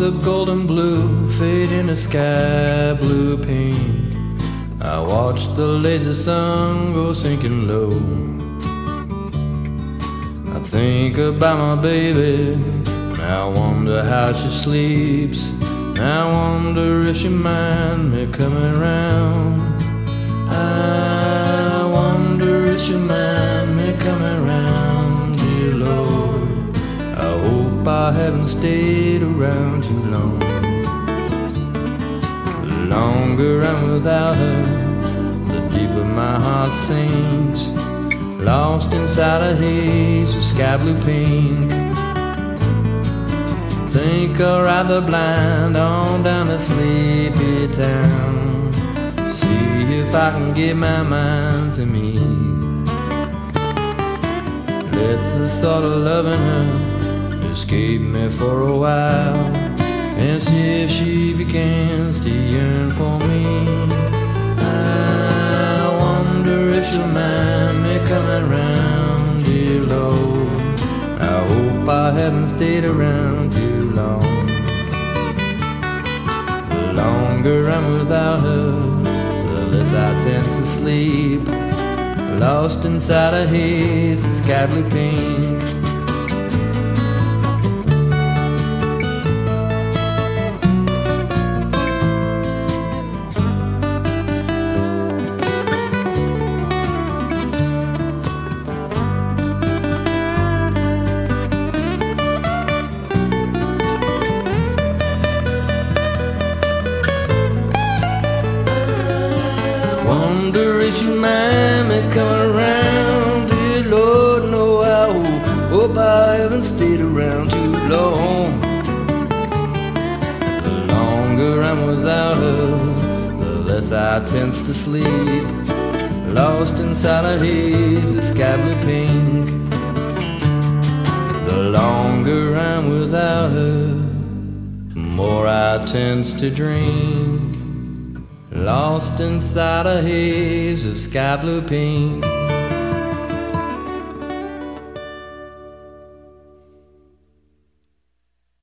of golden blue fade into sky blue pink. I watch the lazy sun go sinking low. I think about my baby, and I wonder how she sleeps. And I wonder if she mind me coming around. I wonder if she mind me coming around, dear Lord. I hope I haven't stayed around too long. The longer I'm without her, the deeper my heart sinks, lost inside a haze of sky blue pink. Think I'll ride the blind on down to sleepy town, see if I can get my mind to me. Let the thought of loving her escape me for a while, and see if she begins to yearn for me. I wonder if she'll mind me coming round, dear Lord. I hope I haven't stayed around too long. The longer I'm without her, the less I tense to sleep, lost inside a haze of sky blue pink. Wonder if you mind me coming around, dear Lord. No, I hope I haven't stayed around too long. The longer I'm without her, the less I tense to sleep, lost inside a haze of sky blue pink. The longer I'm without her, the more I tense to drink, lost inside a haze of sky blue pink.